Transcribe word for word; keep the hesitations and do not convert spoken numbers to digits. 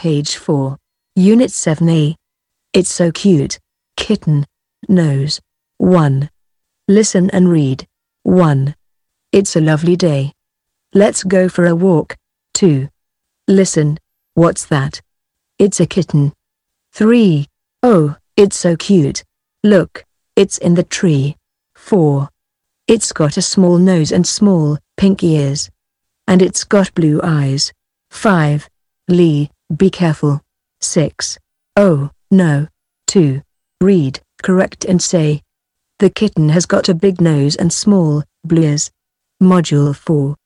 page four. Unit seven A. It's so cute. Kitten. Nose. one. Listen and read. one. It's a lovely day. Let's go for a walk. two. Listen. What's that? It's a kitten. three. Oh, it's so cute. Look, it's in the tree. four. It's got a small nose and small, pink ears. And it's got blue eyes. five. Lee, be careful. six. Oh, no. two. Read, correct and say. The kitten has got a big nose and small, blue ears. Module four.